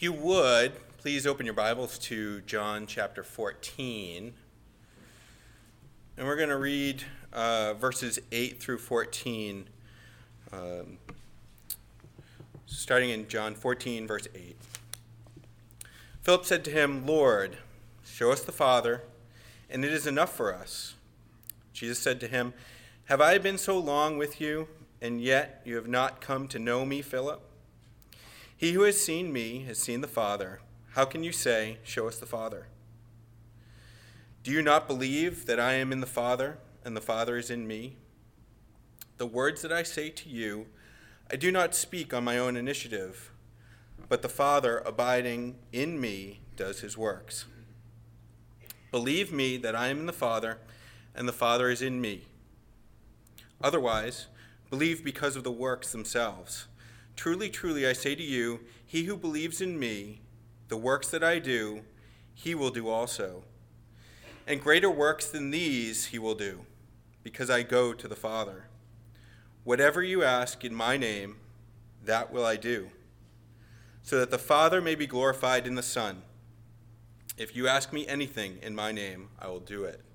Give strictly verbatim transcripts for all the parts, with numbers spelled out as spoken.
If you would, please open your Bibles to John chapter fourteen. And we're going to read uh, verses eight through fourteen, um, starting in John fourteen, verse eight. Philip said to him, "Lord, show us the Father, and it is enough for us." Jesus said to him, "Have I been so long with you, and yet you have not come to know me, Philip? He who has seen me has seen the Father. How can you say, 'Show us the Father'? Do you not believe that I am in the Father, and the Father is in me? The words that I say to you, I do not speak on my own initiative, but the Father abiding in me does his works. Believe me that I am in the Father, and the Father is in me. Otherwise, believe because of the works themselves. Truly, truly, I say to you, he who believes in me, the works that I do, he will do also. And greater works than these he will do, because I go to the Father. Whatever you ask in my name, that will I do, so that the Father may be glorified in the Son. If you ask me anything in my name, I will do it."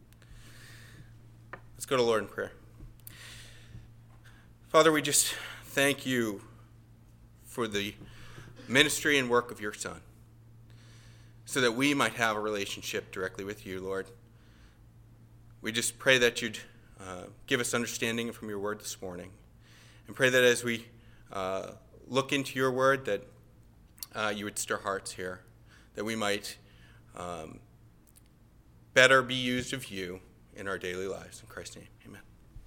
Let's go to the Lord in prayer. Father, we just thank you for the ministry and work of your Son, so that we might have a relationship directly with you, Lord. We just pray that you'd uh, give us understanding from your word this morning, and pray that as we uh, look into your word, that uh, you would stir hearts here, that we might um, better be used of you in our daily lives. In Christ's name, amen.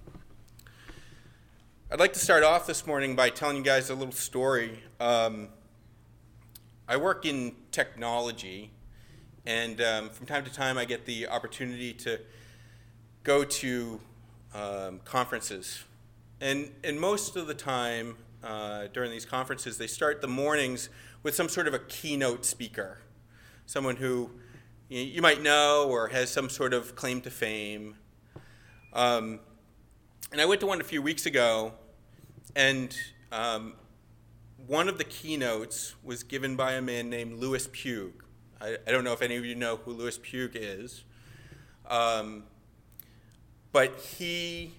I'd like to start off this morning by telling you guys a little story. Um, I work in technology, and um, from time to time I get the opportunity to go to um, conferences. And, and most of the time uh, during these conferences, they start the mornings with some sort of a keynote speaker, someone who you, you might know or has some sort of claim to fame. Um, And I went to one a few weeks ago, and um, one of the keynotes was given by a man named Lewis Pugh. I, I don't know if any of you know who Lewis Pugh is, um, but he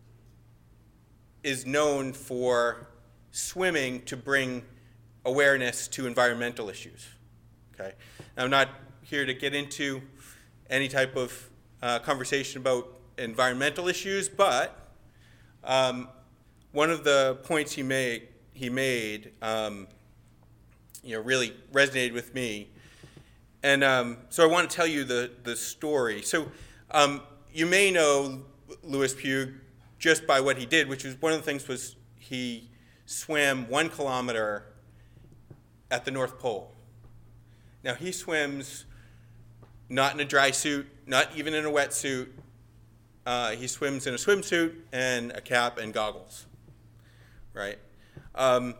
is known for swimming to bring awareness to environmental issues. Okay, now, I'm not here to get into any type of uh, conversation about environmental issues, but Um, one of the points he made, he made, um, you know, really resonated with me, and um, so I want to tell you the the story. So um, you may know Lewis Pugh just by what he did, which was one of the things was he swam one kilometer at the North Pole. Now he swims not in a dry suit, not even in a wetsuit. Uh, he swims in a swimsuit and a cap and goggles, right? Um,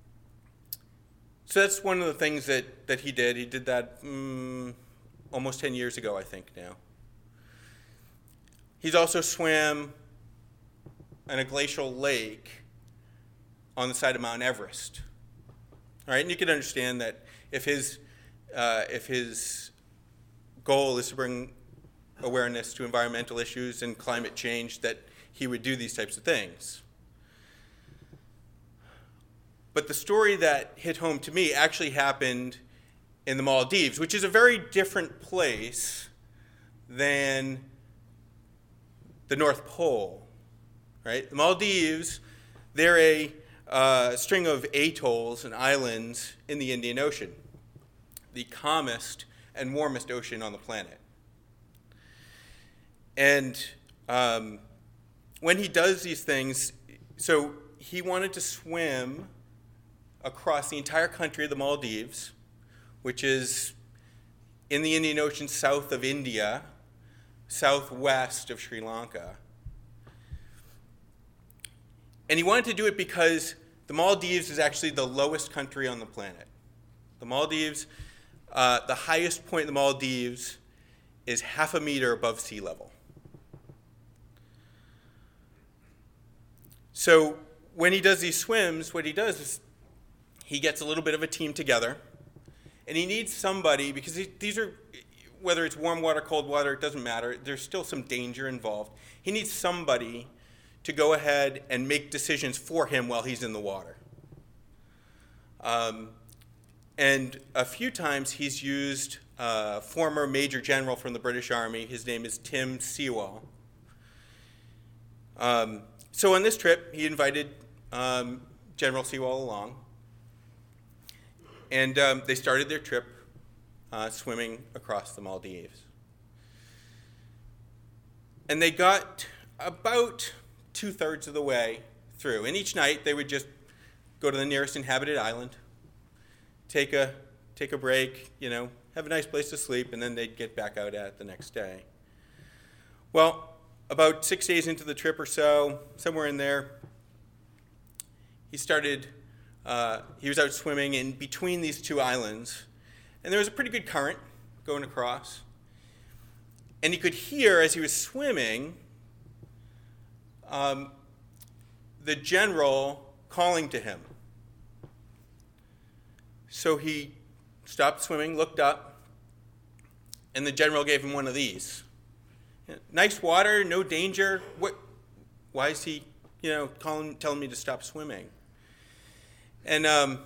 so that's one of the things that, that he did. He did that um, almost ten years ago, I think, now. He's also swam in a glacial lake on the side of Mount Everest, all right? And you can understand that if his, uh, if his goal is to bring awareness to environmental issues and climate change, that he would do these types of things. But the story that hit home to me actually happened in the Maldives, which is a very different place than the North Pole, right? The Maldives, they're a uh, string of atolls and islands in the Indian Ocean, the calmest and warmest ocean on the planet. And um, when he does these things, so he wanted to swim across the entire country of the Maldives, which is in the Indian Ocean south of India, southwest of Sri Lanka. And he wanted to do it because the Maldives is actually the lowest country on the planet. The Maldives, uh, the highest point in the Maldives is half a meter above sea level. So when he does these swims, what he does is he gets a little bit of a team together, And he needs somebody, because he, these are, whether it's warm water, cold water, it doesn't matter. There's still some danger involved. He needs somebody to go ahead and make decisions for him while he's in the water. Um, and a few times he's used a former major general from the British Army. His name is Tim Sewall. Um, so on this trip, he invited um, General Sewall along. And um, they started their trip uh, swimming across the Maldives. And they got about two-thirds of the way through. And each night they would just go to the nearest inhabited island, take a take a break, you know, have a nice place to sleep, and then they'd get back out at it the next day. Well, about six days into the trip or so, somewhere in there, he started, uh, he was out swimming in between these two islands, and there was a pretty good current going across. And he could hear, as he was swimming, um, the general calling to him. So he stopped swimming, looked up, and the general gave him one of these. Nice water, no danger. What? Why is he, you know, calling, telling me to stop swimming? And um,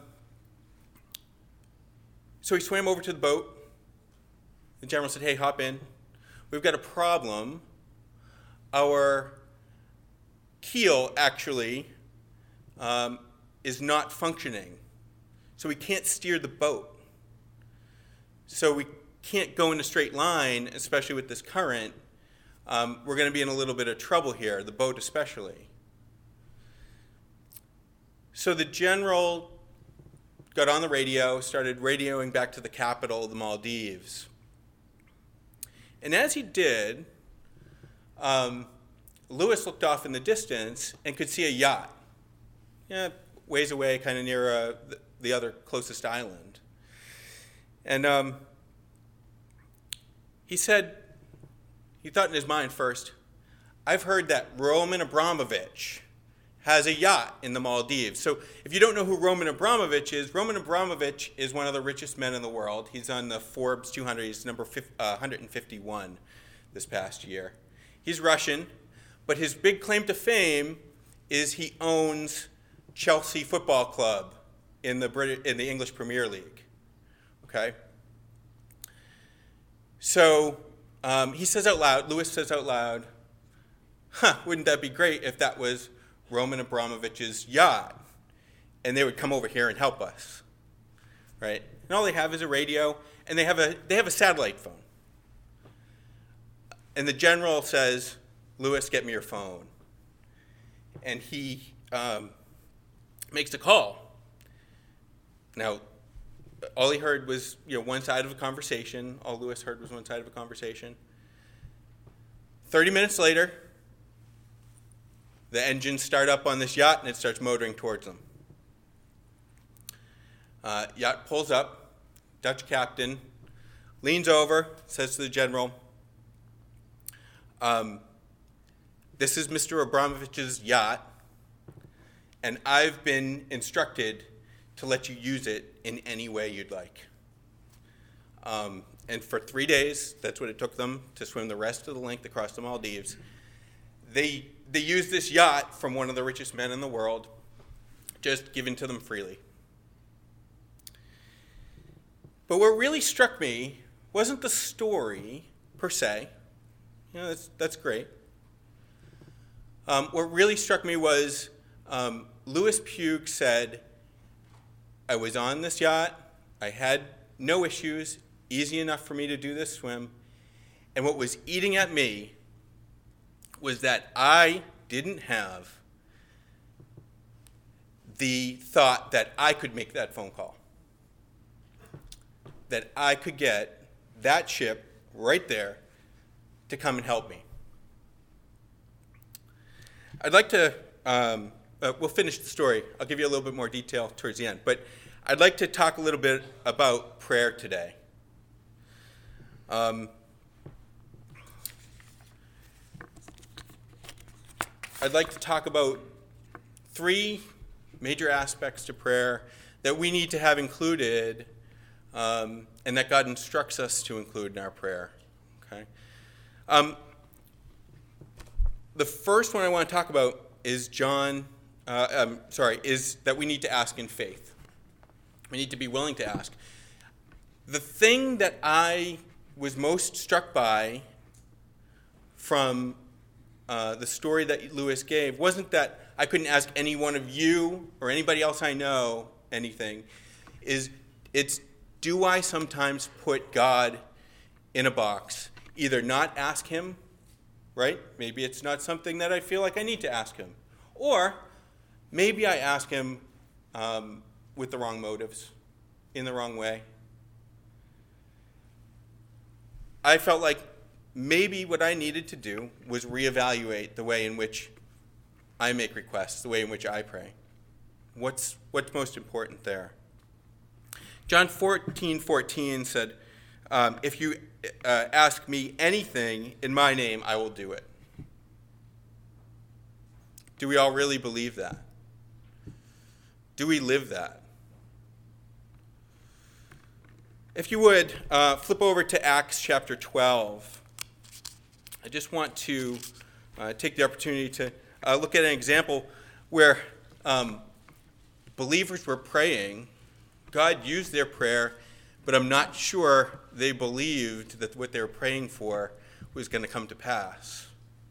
so he swam over to the boat. The general said, "Hey, hop in. We've got a problem. Our keel actually um, is not functioning, so we can't steer the boat. So we can't go in a straight line, especially with this current. Um, we're going to be in a little bit of trouble here, the boat especially." So the general got on the radio, started radioing back to the capital, the Maldives. And as he did, um, Lewis looked off in the distance and could see a yacht, yeah, ways away, kind of near uh, the, the other closest island. And um, he said, he thought in his mind first, "I've heard that Roman Abramovich has a yacht in the Maldives." So if you don't know who Roman Abramovich is, Roman Abramovich is one of the richest men in the world. He's on the Forbes two hundred. He's number one hundred fifty-one this past year. He's Russian, but his big claim to fame is he owns Chelsea Football Club in the Brit- in the English Premier League. Okay? So um, he says out loud, Lewis says out loud, "Huh, wouldn't that be great if that was Roman Abramovich's yacht, and they would come over here and help us," right? And all they have is a radio, and they have a they have a satellite phone. And the general says, "Lewis, get me your phone." And he um, makes a call. Now, all he heard was, you know, one side of a conversation. All Lewis heard was one side of a conversation. Thirty minutes later, the engines start up on this yacht, and it starts motoring towards them. Uh, yacht pulls up. Dutch captain leans over, says to the general, um, "This is Mister Abramovich's yacht, and I've been instructed to let you use it in any way you'd like." Um, and for three days, that's what it took them to swim the rest of the length across the Maldives. They they used this yacht from one of the richest men in the world, just given to them freely. But what really struck me wasn't the story per se. You know, that's that's great. Um, what really struck me was um, Lewis Pugh said, "I was on this yacht. I had no issues, easy enough for me to do this swim. And what was eating at me was that I didn't have the thought that I could make that phone call, that I could get that ship right there to come and help me." I'd like to, um, uh, we'll finish the story. I'll give you a little bit more detail towards the end. But I'd like to talk a little bit about prayer today. Um, I'd like to talk about three major aspects to prayer that we need to have included um, and that God instructs us to include in our prayer. Okay. Um, the first one I want to talk about is John. Uh, um, sorry, is that we need to ask in faith. We need to be willing to ask. The thing that I was most struck by from uh, the story that Lewis gave wasn't that I couldn't ask any one of you or anybody else I know anything. Is it's do I sometimes put God in a box? Either not ask him, right? Maybe it's not something that I feel like I need to ask him. Or maybe I ask him um, with the wrong motives, in the wrong way. I felt like maybe what I needed to do was reevaluate the way in which I make requests, the way in which I pray. What's what's most important there? John fourteen fourteen said, um, if you uh, ask me anything in my name, I will do it. Do we all really believe that? Do we live that? If you would, uh, flip over to Acts chapter twelve. I just want to uh, take the opportunity to uh, look at an example where um, believers were praying. God used their prayer, but I'm not sure they believed that what they were praying for was going to come to pass.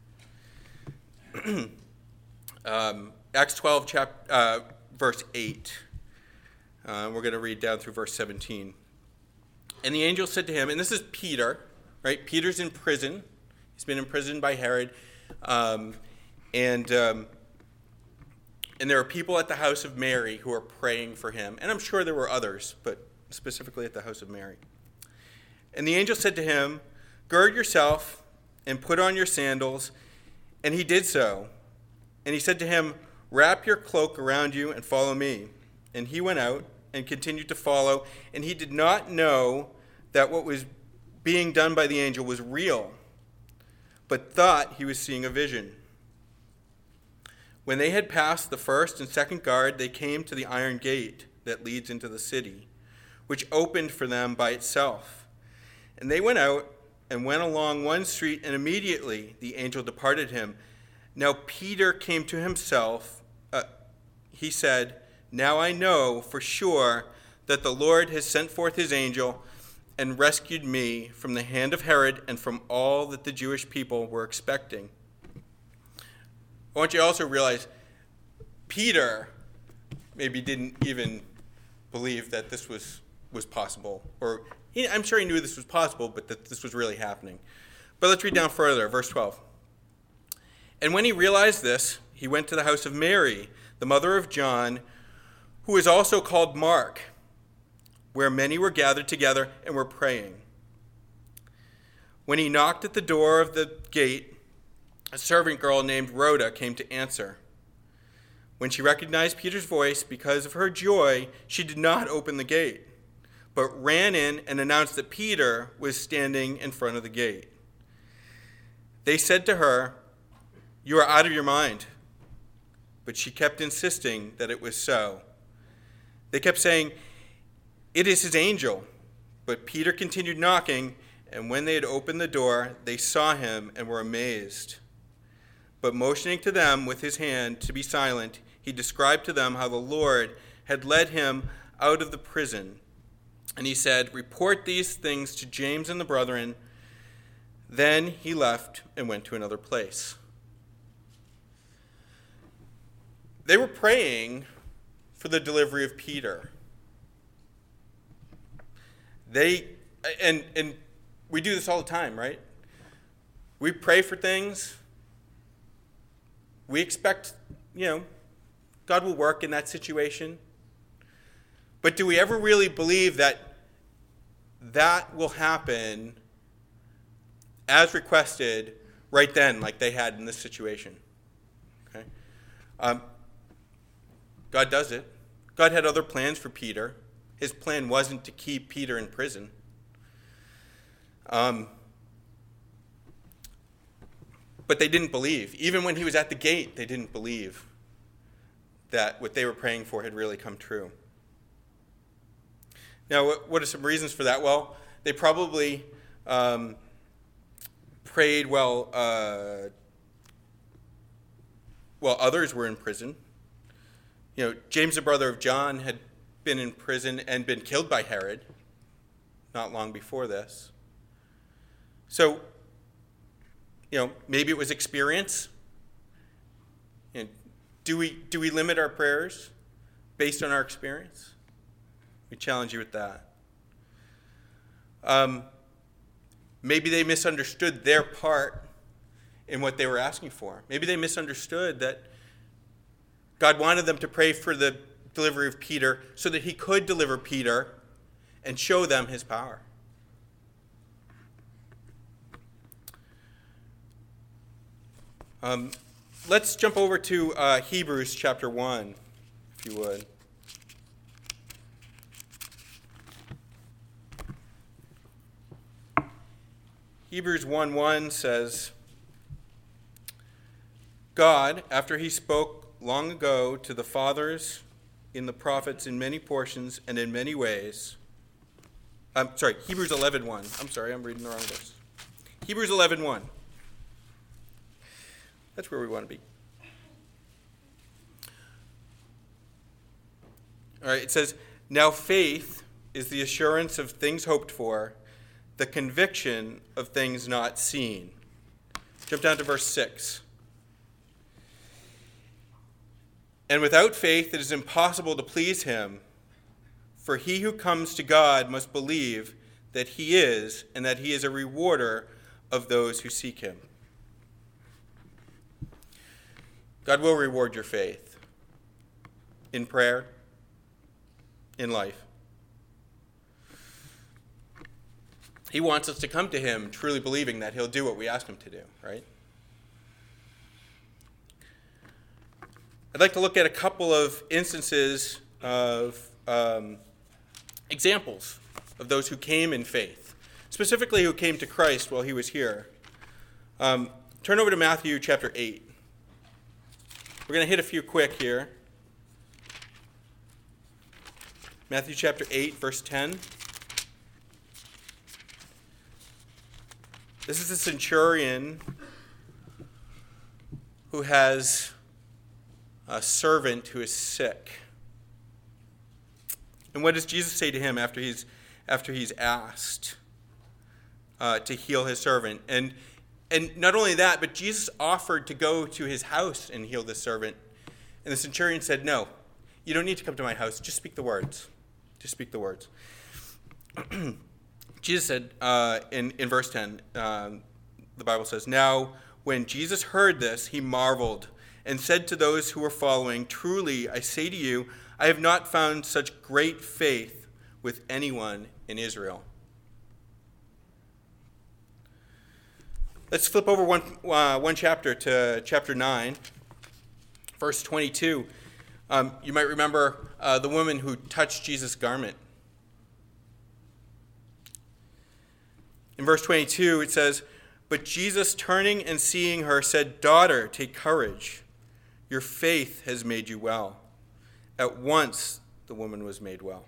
um, Acts twelve, chap- uh, verse eight. Uh, we're going to read down through verse seventeen. And the angel said to him, and this is Peter, right? Peter's in prison. He's been imprisoned by Herod. Um, and um, and there are people at the house of Mary who are praying for him. And I'm sure there were others, but specifically at the house of Mary. And the angel said to him, gird yourself and put on your sandals. And he did so. And he said to him, wrap your cloak around you and follow me. And he went out and continued to follow, and he did not know that what was being done by the angel was real, but thought he was seeing a vision. When they had passed the first and second guard, they came to the iron gate that leads into the city, which opened for them by itself. And they went out and went along one street, and immediately the angel departed him. Now Peter came to himself. Uh, he said, now I know for sure that the Lord has sent forth his angel and rescued me from the hand of Herod and from all that the Jewish people were expecting. I want you to also realize Peter maybe didn't even believe that this was, was possible. Or he, I'm sure he knew this was possible, but that this was really happening. But let's read down further, verse twelve. And when he realized this, he went to the house of Mary, the mother of John, who is also called Mark, where many were gathered together and were praying. When he knocked at the door of the gate, a servant girl named Rhoda came to answer. When she recognized Peter's voice, because of her joy, she did not open the gate, but ran in and announced that Peter was standing in front of the gate. They said to her, you are out of your mind. But she kept insisting that it was so. They kept saying, it is his angel. But Peter continued knocking, and when they had opened the door, they saw him and were amazed. But motioning to them with his hand to be silent, he described to them how the Lord had led him out of the prison. And he said, report these things to James and the brethren. Then he left and went to another place. They were praying for the delivery of Peter. They, and and we do this all the time, right? We pray for things. We expect, you know, God will work in that situation. But do we ever really believe that that will happen as requested right then, like they had in this situation? Okay. Um, God does it. God had other plans for Peter. His plan wasn't to keep Peter in prison. Um, but they didn't believe. Even when he was at the gate, they didn't believe that what they were praying for had really come true. Now, what, what are some reasons for that? Well, they probably um, prayed while, uh, while others were in prison. You know, James, the brother of John, had been in prison and been killed by Herod not long before this. So, you know, maybe it was experience. You know, do we do we limit our prayers based on our experience? We challenge you with that. Um, maybe they misunderstood their part in what they were asking for. Maybe they misunderstood that God wanted them to pray for the delivery of Peter so that he could deliver Peter and show them his power. Um, let's jump over to uh, Hebrews chapter one, if you would. Hebrews one one says, God, after he spoke long ago to the fathers in the prophets in many portions and in many ways, I'm sorry, Hebrews eleven one. I'm sorry, I'm reading the wrong verse. Hebrews eleven one. That's where we want to be. All right, it says, now faith is the assurance of things hoped for, the conviction of things not seen. Jump down to verse six. And without faith it is impossible to please him, for he who comes to God must believe that he is, and that he is a rewarder of those who seek him. God will reward your faith in prayer, in life. He wants us to come to him truly believing that he'll do what we ask him to do, right? I'd like to look at a couple of instances of um, examples of those who came in faith, specifically who came to Christ while he was here. Um, turn over to Matthew chapter eight. We're going to hit a few quick here. Matthew chapter eight, verse ten. This is a centurion who has a servant who is sick. And what does Jesus say to him after he's after he's asked uh, to heal his servant? And and not only that, but Jesus offered to go to his house and heal this servant. And the centurion said, no, you don't need to come to my house. Just speak the words. Just speak the words. Jesus said uh, in, in verse ten, um, the Bible says, now when Jesus heard this, he marveled and said to those who were following, truly, I say to you, I have not found such great faith with anyone in Israel. Let's flip over one, uh, one chapter to chapter nine, verse twenty-two. Um, you might remember uh, the woman who touched Jesus' garment. In verse twenty-two, it says, but Jesus, turning and seeing her, said, daughter, take courage. Your faith has made you well. At once, the woman was made well.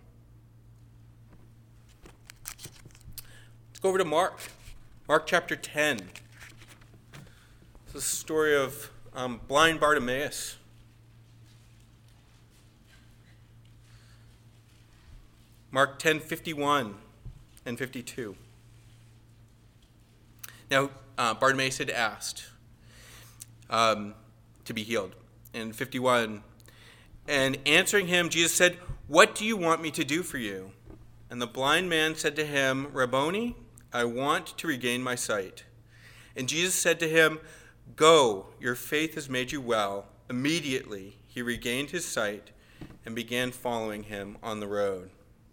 Let's go over to Mark. Mark chapter ten. This is a story of um, blind Bartimaeus. Mark ten, fifty-one and fifty-two. Now, uh, Bartimaeus had asked um, to be healed. In fifty-one, and answering him, Jesus said, what do you want me to do for you? And the blind man said to him, Rabboni, I want to regain my sight. And Jesus said to him, go, your faith has made you well. Immediately he regained his sight and began following him on the road.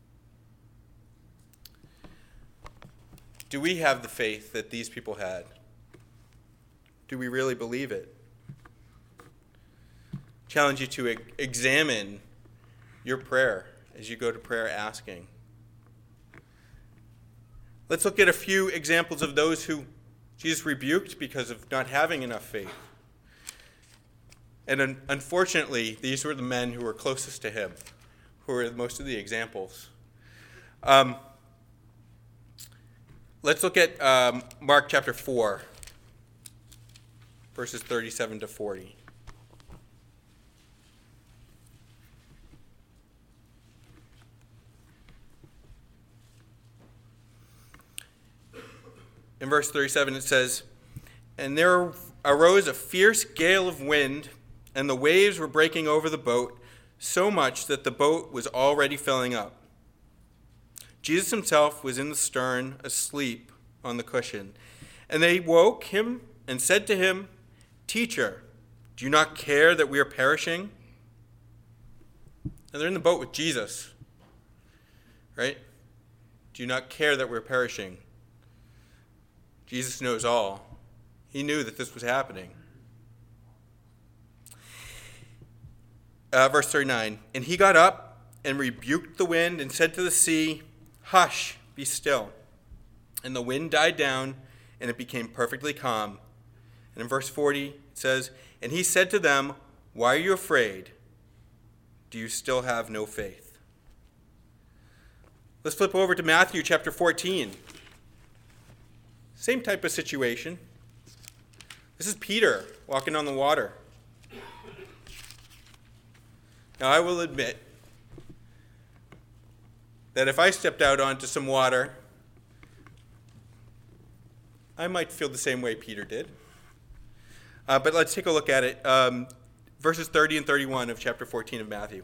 Do we have the faith that these people had? Do we really believe it? Challenge you to examine your prayer as you go to prayer asking. Let's look at a few examples of those who Jesus rebuked because of not having enough faith. And un- unfortunately, these were the men who were closest to him, who were most of the examples. Um, let's look at um, Mark chapter four, verses thirty-seven to forty. In verse thirty-seven it says, "And there arose a fierce gale of wind, and the waves were breaking over the boat, so much that the boat was already filling up. Jesus himself was in the stern, asleep on the cushion. And they woke him and said to him, 'Teacher, do you not care that we are perishing?'" And they're in the boat with Jesus, right? "Do you not care that we're perishing?" Jesus knows all. He knew that this was happening. Uh, verse thirty-nine, "And he got up and rebuked the wind and said to the sea, 'Hush, be still.' And the wind died down, and it became perfectly calm." And in verse forty it says, "And he said to them, 'Why are you afraid? Do you still have no faith?'" Let's flip over to Matthew chapter fourteen. Same type of situation. This is Peter walking on the water. Now, I will admit that if I stepped out onto some water, I might feel the same way Peter did. Uh, but let's take a look at it. Um, verses thirty and thirty-one of chapter fourteen of Matthew.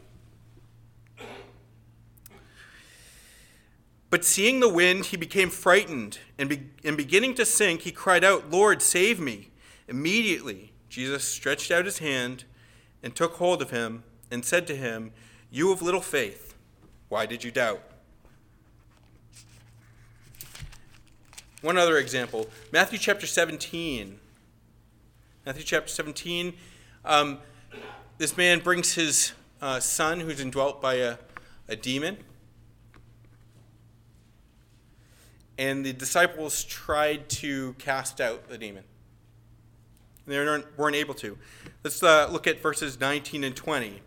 "But seeing the wind, he became frightened, and, be- and beginning to sink, he cried out, 'Lord, save me.' Immediately, Jesus stretched out his hand and took hold of him and said to him, 'You of little faith, why did you doubt?'" One other example, Matthew chapter seventeen. Matthew chapter seventeen, um, this man brings his uh, son who's indwelt by a, a demon. And the disciples tried to cast out the demon. They weren't able to. Let's uh, look at verses nineteen and twenty.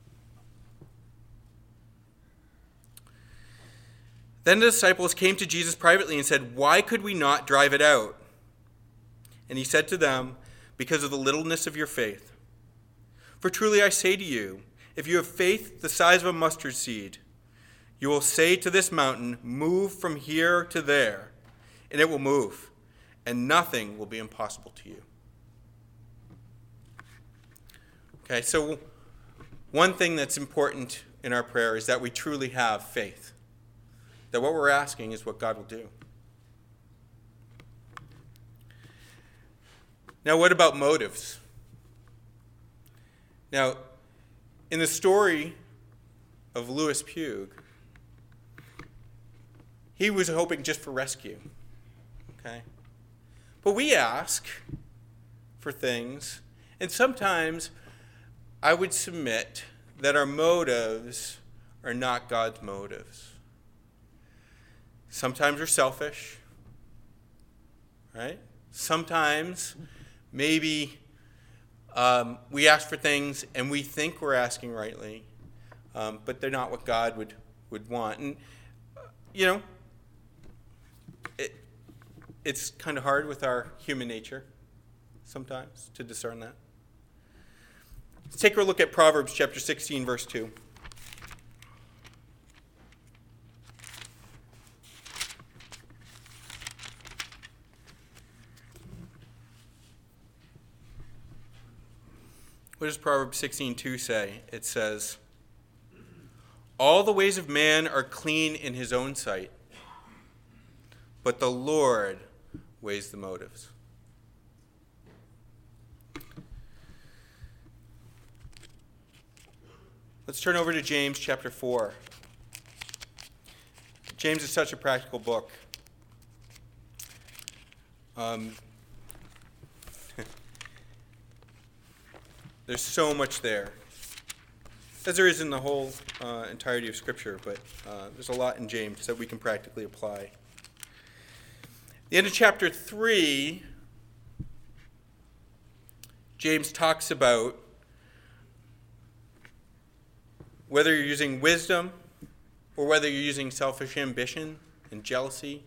"Then the disciples came to Jesus privately and said, 'Why could we not drive it out?' And he said to them, 'Because of the littleness of your faith. For truly I say to you, if you have faith the size of a mustard seed, you will say to this mountain, "Move from here to there," and it will move, and nothing will be impossible to you.'" Okay, so one thing that's important in our prayer is that we truly have faith. That what we're asking is what God will do. Now, what about motives? Now, in the story of Lewis Pugh, he was hoping just for rescue. Okay? But we ask for things, and sometimes I would submit that our motives are not God's motives. Sometimes we're selfish, right? Sometimes maybe um, we ask for things and we think we're asking rightly, um, but they're not what God would, would want. And, you know, it, it's kind of hard with our human nature sometimes to discern that. Let's take a look at Proverbs chapter sixteen, verse two. What does Proverbs sixteen two say? It says, "All the ways of man are clean in his own sight, but the Lord weighs the motives." Let's turn over to James chapter four. James is such a practical book. Um, there's so much there, as there is in the whole uh, entirety of Scripture, but uh, there's a lot in James that we can practically apply. The end of chapter three, James talks about whether you're using wisdom or whether you're using selfish ambition and jealousy.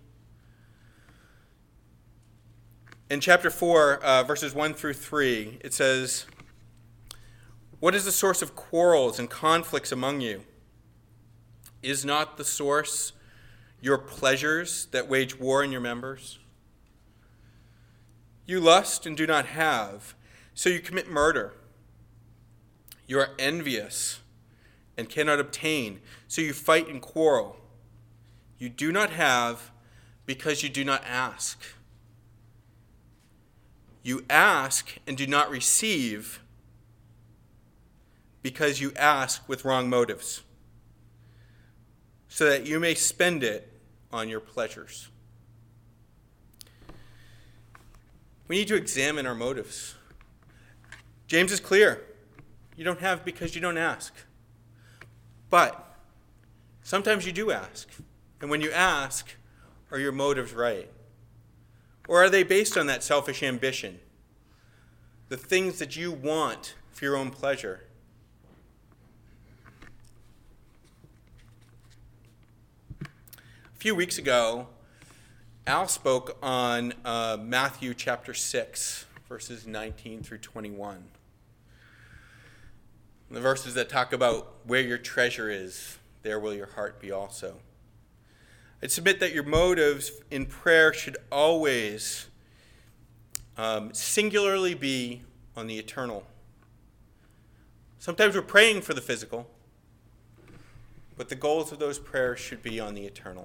In chapter four, uh, verses one through three, it says, "What is the source of quarrels and conflicts among you? Is not the source your pleasures that wage war in your members? You lust and do not have, so you commit murder. You are envious and cannot obtain, so you fight and quarrel. You do not have because you do not ask. You ask and do not receive because you ask with wrong motives, so that you may spend it on your pleasures." We need to examine our motives. James is clear. You don't have because you don't ask. But sometimes you do ask. And when you ask, are your motives right? Or are they based on that selfish ambition? The things that you want for your own pleasure? A few weeks ago, Al spoke on uh, Matthew chapter six, verses nineteen through twenty-one. The verses that talk about where your treasure is, there will your heart be also. I'd submit that your motives in prayer should always um, singularly be on the eternal. Sometimes we're praying for the physical, but the goals of those prayers should be on the eternal.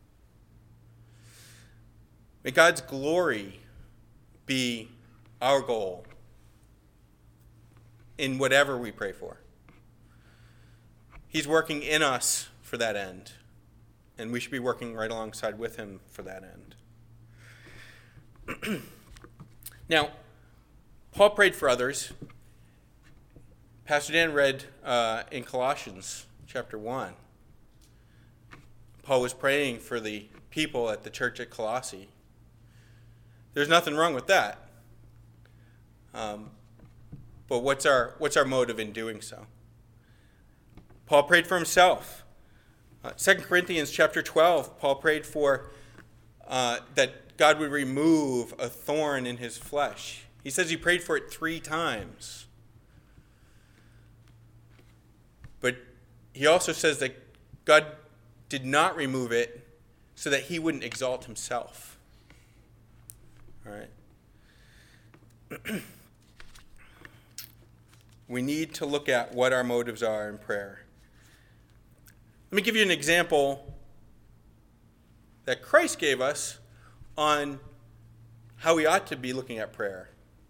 May God's glory be our goal in whatever we pray for. He's working in us for that end, and we should be working right alongside with him for that end. Now, Paul prayed for others. Pastor Dan read uh, in Colossians chapter one. Paul was praying for the people at the church at Colossae. There's nothing wrong with that. Um, but what's our what's our motive in doing so? Paul prayed for himself. Uh, Second Corinthians chapter twelve, Paul prayed for uh, that God would remove a thorn in his flesh. He says he prayed for it three times. But he also says that God did not remove it so that he wouldn't exalt himself. All right. We need to look at what our motives are in prayer. Let me give you an example that Christ gave us on how we ought to be looking at prayer,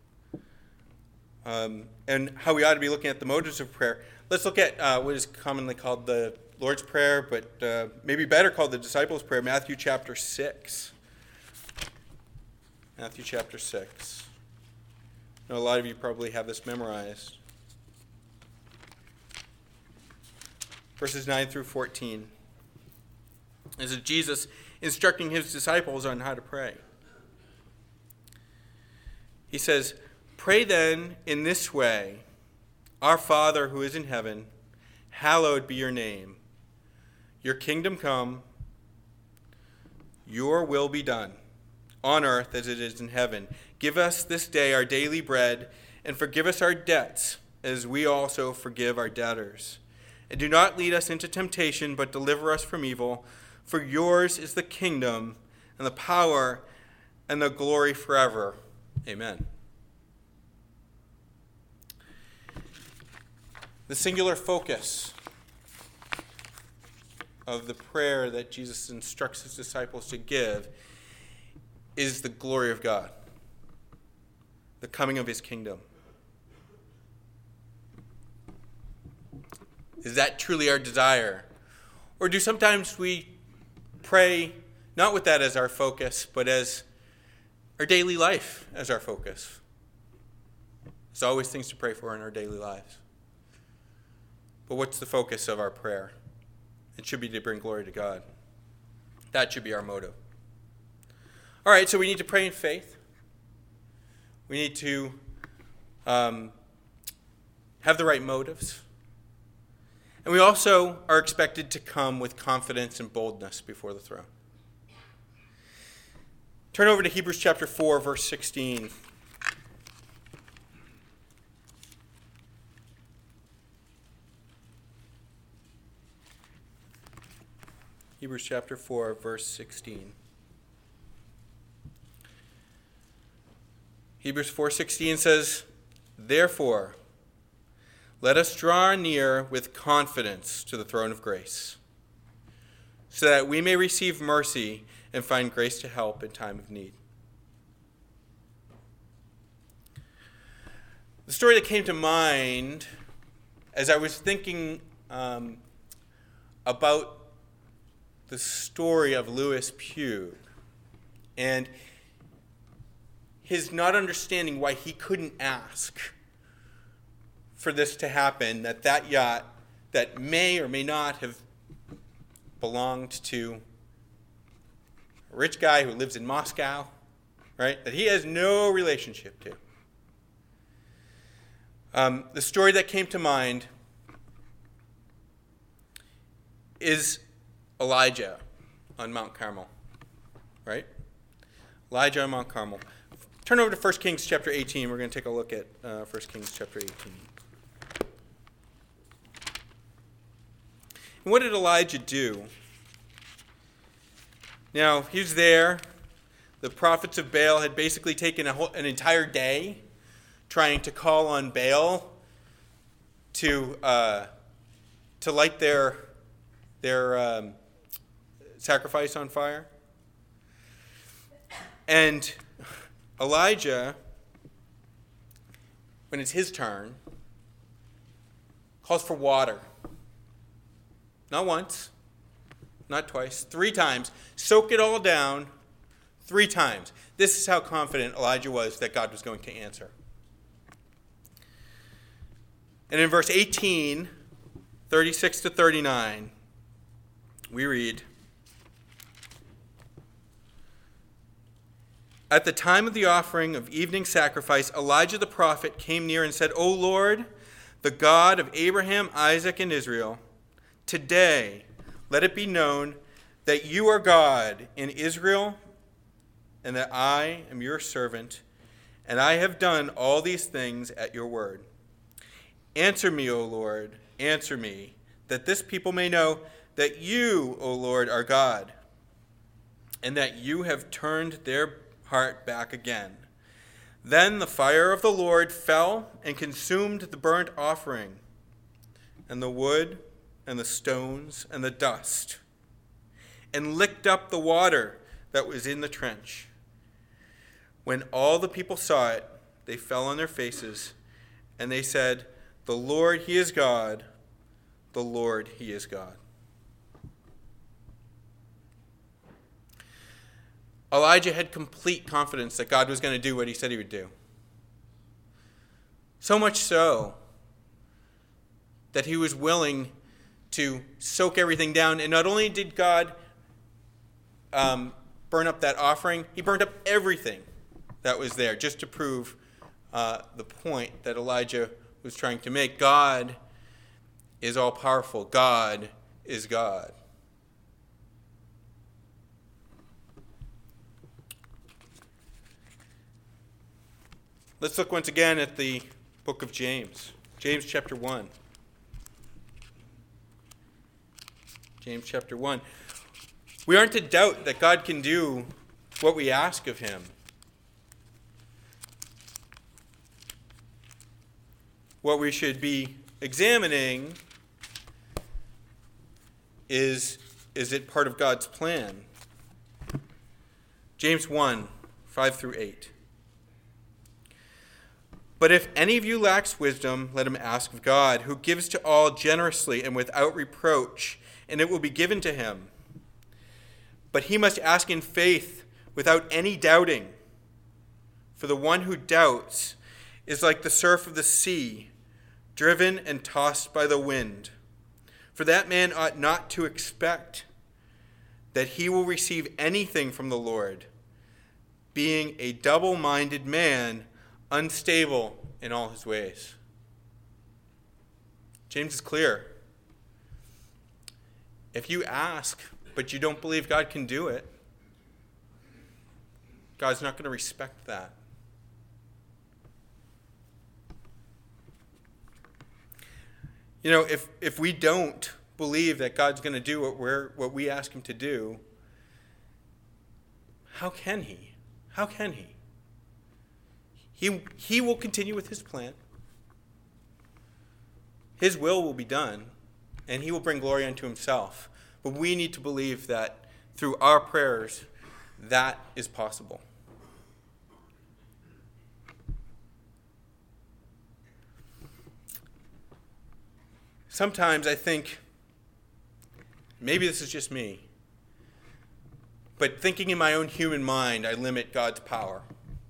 um, and how we ought to be looking at the motives of prayer. Let's look at uh, what is commonly called the Lord's Prayer, but uh, maybe better called the Disciples' Prayer, Matthew chapter six. Matthew chapter six. I know a lot of you probably have this memorized. Verses nine through fourteen. This is Jesus instructing his disciples on how to pray. He says, "Pray then in this way, Our Father who is in heaven, hallowed be your name. Your kingdom come, your will be done, on earth as it is in heaven. Give us this day our daily bread, and forgive us our debts, as we also forgive our debtors. And do not lead us into temptation, but deliver us from evil. For yours is the kingdom, and the power, and the glory forever. Amen." The singular focus of the prayer that Jesus instructs his disciples to give is the glory of God, the coming of his kingdom. Is that truly our desire? Or do sometimes we pray not with that as our focus, but as our daily life as our focus? There's always things to pray for in our daily lives. But what's the focus of our prayer? It should be to bring glory to God. That should be our motive. All right, so we need to pray in faith. We need to um, have the right motives. And we also are expected to come with confidence and boldness before the throne. Turn over to Hebrews chapter four, verse sixteen. Hebrews chapter four, verse sixteen. Hebrews four sixteen says, "Therefore, let us draw near with confidence to the throne of grace, so that we may receive mercy and find grace to help in time of need." The story that came to mind as I was thinking um, about the story of Lewis Pugh and his not understanding why he couldn't ask for this to happen, that that yacht that may or may not have belonged to a rich guy who lives in Moscow, right, that he has no relationship to. Um, the story that came to mind is Elijah on Mount Carmel, right? Elijah on Mount Carmel. Turn over to First Kings chapter eighteen. We're going to take a look at uh, First Kings chapter eighteen. And what did Elijah do? Now, he's there. The prophets of Baal had basically taken a whole, an entire day trying to call on Baal to uh, to light their their um, sacrifice on fire. And Elijah, when it's his turn, calls for water. Not once, not twice, three times. Soak it all down three times. This is how confident Elijah was that God was going to answer. And in verse eighteen, thirty-six to thirty-nine, we read, "At the time of the offering of evening sacrifice, Elijah the prophet came near and said, 'O Lord, the God of Abraham, Isaac, and Israel, today let it be known that you are God in Israel, and that I am your servant, and I have done all these things at your word. Answer me, O Lord, answer me, that this people may know that you, O Lord, are God, and that you have turned their heart back again.' Then the fire of the Lord fell and consumed the burnt offering, and the wood, and the stones, and the dust, and licked up the water that was in the trench. When all the people saw it, they fell on their faces, and they said, 'The Lord, he is God. The Lord, he is God.'" Elijah had complete confidence that God was going to do what he said he would do. So much so that he was willing to soak everything down. And not only did God um, burn up that offering, he burned up everything that was there just to prove uh, the point that Elijah was trying to make. God is all-powerful. God is God. Let's look once again at the book of James. James chapter one. James chapter one. We aren't to doubt that God can do what we ask of him. What we should be examining is, is it part of God's plan? James one, five through eight. "But if any of you lacks wisdom, let him ask of God, who gives to all generously and without reproach, and it will be given to him. But he must ask in faith, without any doubting. For the one who doubts is like the surf of the sea, driven and tossed by the wind. For that man ought not to expect that he will receive anything from the Lord, being a double-minded man, unstable in all his ways." James is clear. If you ask, but you don't believe God can do it, God's not going to respect that. You know, if, if we don't believe that God's going to do what we're what we ask him to do, how can he? How can he? He, he will continue with his plan. His will will be done, and he will bring glory unto himself. But we need to believe that through our prayers, that is possible. Sometimes I think, maybe this is just me, but thinking in my own human mind, I limit God's power.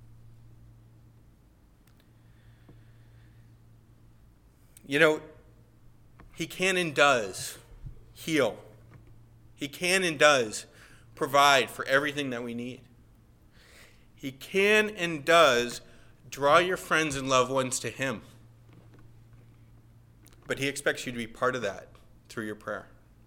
You know, he can and does heal. He can and does provide for everything that we need. He can and does draw your friends and loved ones to him. But he expects you to be part of that through your prayer.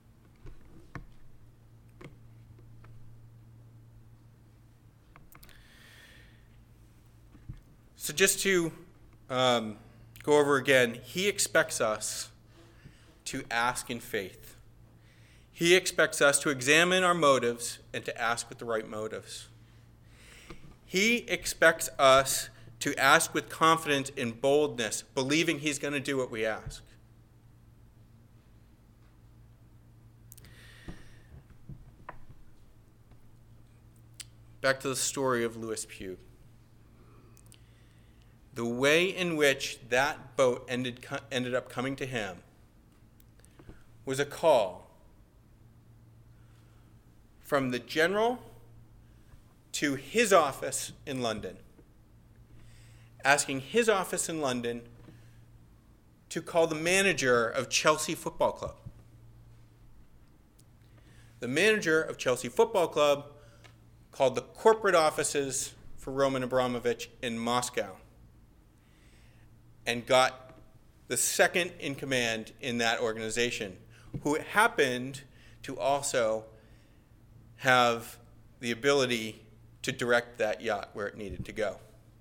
So just to um, go over again, he expects us to ask in faith. He expects us to examine our motives and to ask with the right motives. He expects us to ask with confidence and boldness, believing he's going to do what we ask. Back to the story of Lewis Pugh. The way in which that boat ended, ended up coming to him was a call from the general to his office in London, asking his office in London to call the manager of Chelsea Football Club. The manager of Chelsea Football Club called the corporate offices for Roman Abramovich in Moscow and got the second in command in that organization, who happened to also have the ability to direct that yacht where it needed to go.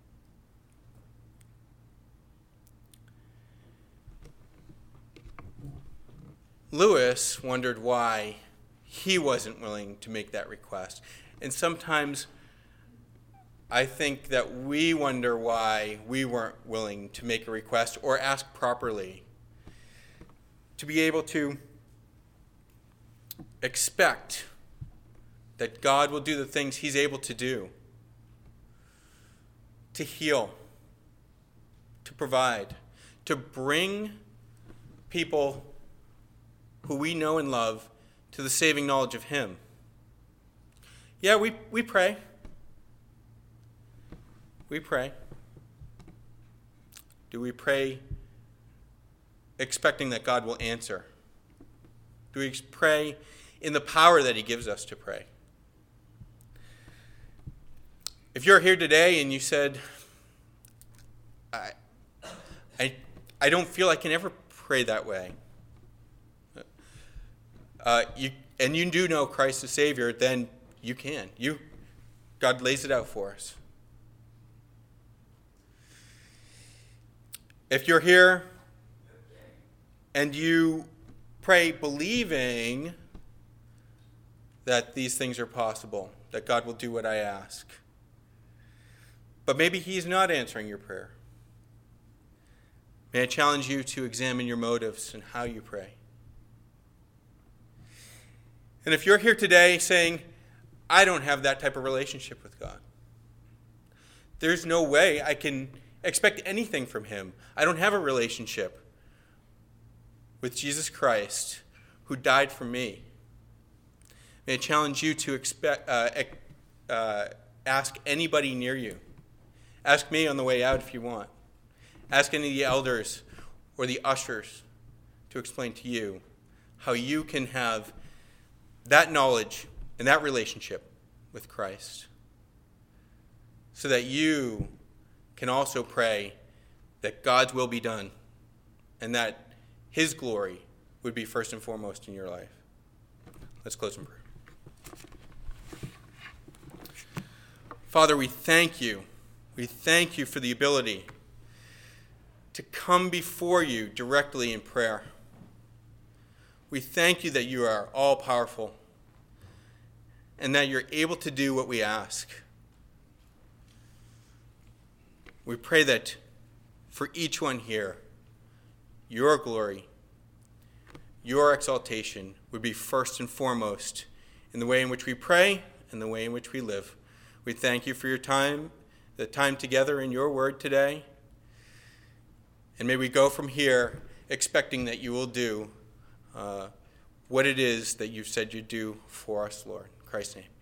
Lewis wondered why he wasn't willing to make that request. And sometimes I think that we wonder why we weren't willing to make a request or ask properly, to be able to expect that God will do the things he's able to do, to heal, to provide, to bring people who we know and love to the saving knowledge of him. Yeah, we, we pray. We pray. Do we pray expecting that God will answer? Do we pray in the power that he gives us to pray? If you're here today and you said, I, I, I don't feel I can ever pray that way, uh, you, and you do know Christ as Savior, then you can. You, God lays it out for us. If you're here and you pray believing that these things are possible, that God will do what I ask, but maybe he's not answering your prayer, may I challenge you to examine your motives and how you pray. And if you're here today saying, I don't have that type of relationship with God, there's no way I can expect anything from him. I don't have a relationship with Jesus Christ who died for me. May I challenge you to expect, uh, uh, ask anybody near you. Ask me on the way out if you want. Ask any of the elders or the ushers to explain to you how you can have that knowledge and that relationship with Christ, so that you can also pray that God's will be done and that his glory would be first and foremost in your life. Let's close in prayer. Father, we thank you. We thank you for the ability to come before you directly in prayer. We thank you that you are all-powerful and that you're able to do what we ask. We pray that for each one here, your glory, your exaltation would be first and foremost in the way in which we pray and the way in which we live. We thank you for your time, the time together in your word today. And may we go from here expecting that you will do uh, what it is that you've said you'd do for us, Lord. In Christ's name.